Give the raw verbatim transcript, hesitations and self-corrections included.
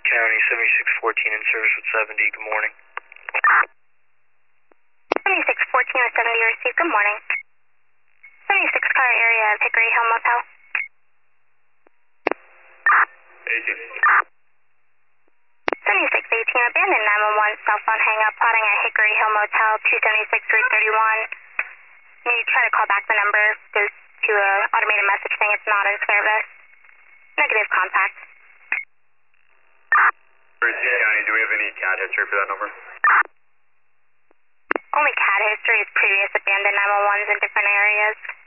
County, seventy-six fourteen in service with seventy. Good morning. seventy-six fourteen with seventy received. Good morning. seventy-six car area of Hickory Hill Motel. Agent. seventy-six eighteen, abandoned nine one one, cell phone hang up, plotting at Hickory Hill Motel, two seventy-six three thirty-one. You try to call back the number, goes to an automated message saying it's not in service. Negative contact. Bridgeview County, do we have any C A D history for that number? Only C A D history is previous abandoned nine one ones in different areas.